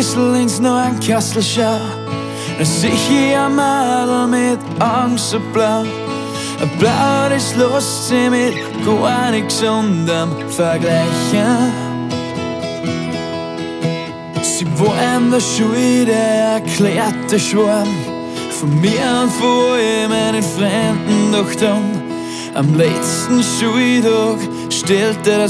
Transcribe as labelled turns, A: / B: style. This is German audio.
A: bisschen ins Neuenkastel schau, dann sieh ich ein Mädel mit Augen so blau. Ein Blau, das lässt sich mit gar nichts anderem vergleichen. Sie war in der Schule der erklärte Schwarm, von mir und von all meinen Freunden, doch dann am letzten Schultag stellte